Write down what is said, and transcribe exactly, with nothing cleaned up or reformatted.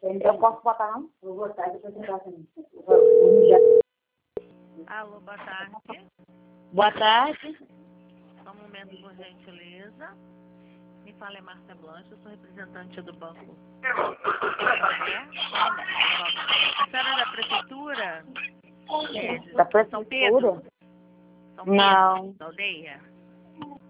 Eu posso botar, não? Vou botar, depois você botar também. Alô, boa tarde. Boa tarde. Só um momento, por gentileza. Me fala, é Márcia Blanche, eu sou representante do banco. É? Só um momento, por favor. A senhora é da prefeitura? É, de Da São prefeitura? Pedro? São Pedro, Não. da aldeia?